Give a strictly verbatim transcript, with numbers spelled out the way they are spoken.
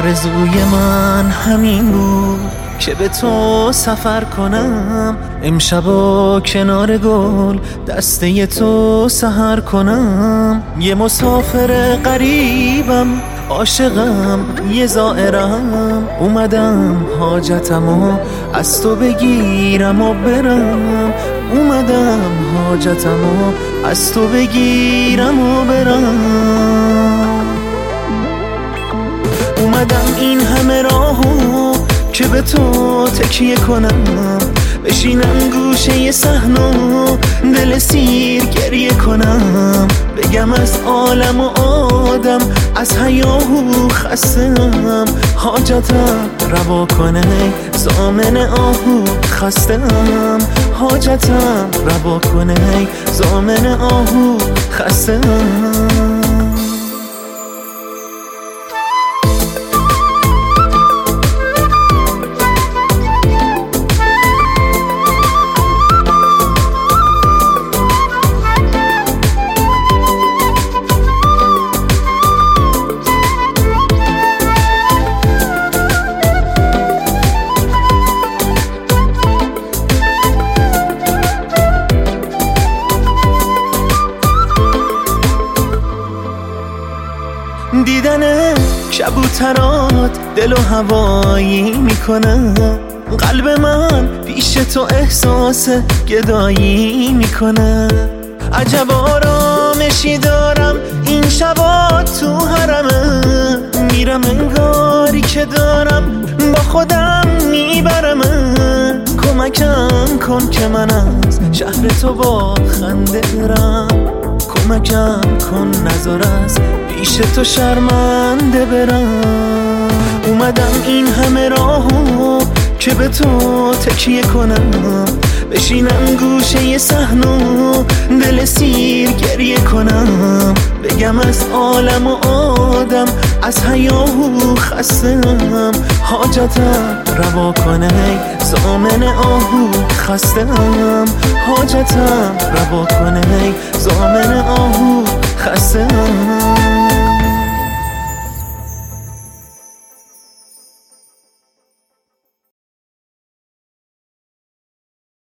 آرزوی من همین بود که به تو سفر کنم، امشبا کنار گل دسته تو سحر کنم. یه مسافر غریبم، عاشقم، یه زائرم، اومدم حاجتمو از تو بگیرم و برم. اومدم حاجتمو از تو بگیرم و برم. اومدم این همه راهو که به تو تکیه کنم، بشینم گوشه صحنه دل سیر گریه کنم، بگم از عالم و آدم از حیاهو خستم، حاجتم روا کنه ضامن آهو خستم، حاجتم روا کنه ضامن آهو خستم. دیدن کبوترات دل و هوایی میکنه، قلب من پیش تو احساس گدایی میکنه. عجب آرامشی دارم این شبا تو حرمه، میرم انگاری که دارم با خودم میبرم. کمکم کن که من از شهر تو با خنده برم، کمکم کن نذار از پیش تو شرمنده برم. اومدم این همه راهو که به تو تکیه کنم، بشینم گوشه صحنه دل سیر گریه کنم، بگم از عالم و آدم از حیاهو خستم، حاجتم روا کنه ضامن آهو خستم، حاجتم روا کنه ضامن آهو